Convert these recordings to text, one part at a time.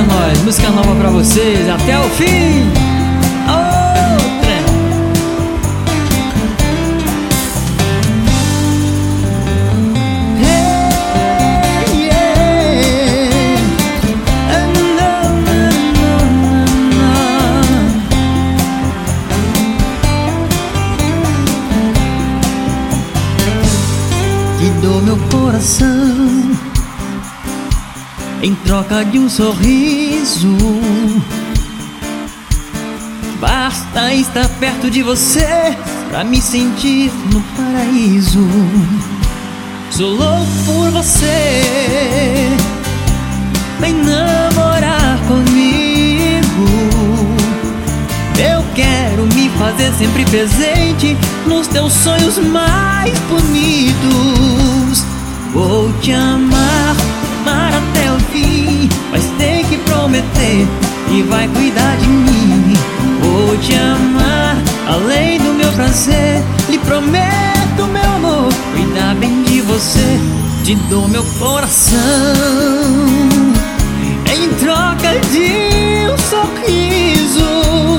nós, música nova pra vocês, até o fim. Outra. Hey, yeah. Te dou meu coração em troca de um sorriso. Basta estar perto de você pra me sentir no paraíso. Sou louco por você, vem namorar comigo. Eu quero me fazer sempre presente nos teus sonhos mais bonitos. Vou te amar, amar até o fim, mas tem que prometer que vai cuidar de mim. Vou te amar além do meu prazer, lhe prometo, meu amor, cuidar bem de você. Te dou meu coração em troca de um sorriso.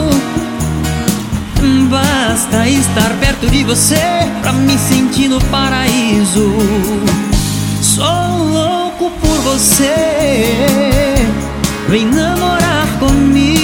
Basta estar perto de você pra me sentir no paraíso. Sou louco por você, vem namorar comigo.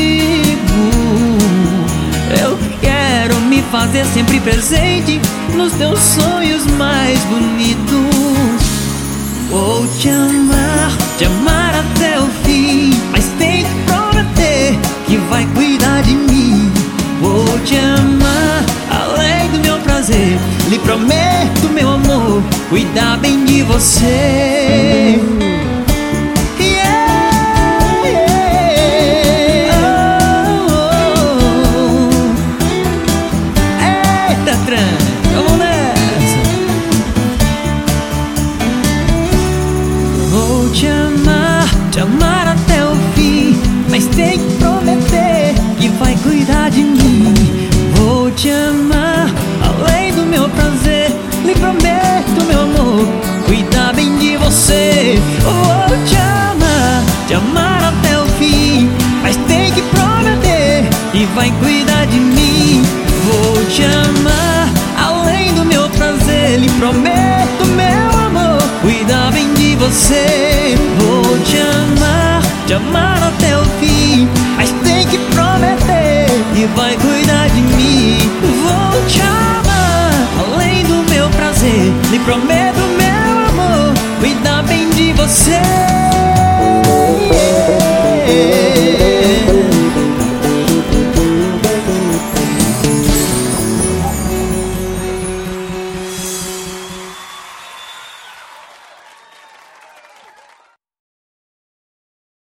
Eu quero me fazer sempre presente nos teus sonhos mais bonitos. Vou te amar até o fim, mas tem que prometer que vai cuidar de mim. Vou te amar além do meu prazer, lhe prometo, meu amor, cuidar bem de você. Yeah, yeah. Oh, oh. Eita, trem, vamos nessa. Vou te amar até o fim, mas tem que prometer que vai cuidar de mim. Vou te amar além do meu prazer, lhe prometo, meu amor, cuidar bem de você. Vou te amar até o fim, mas tem que prometer que vai cuidar de mim. Vou te amar além do meu prazer, lhe prometo, meu amor, cuidar bem de você. Vou te amar até o fim, mas tem que prometer que vai cuidar de mim. Vou te amar além do meu prazer, lhe prometo, meu amor, cuidar bem de você.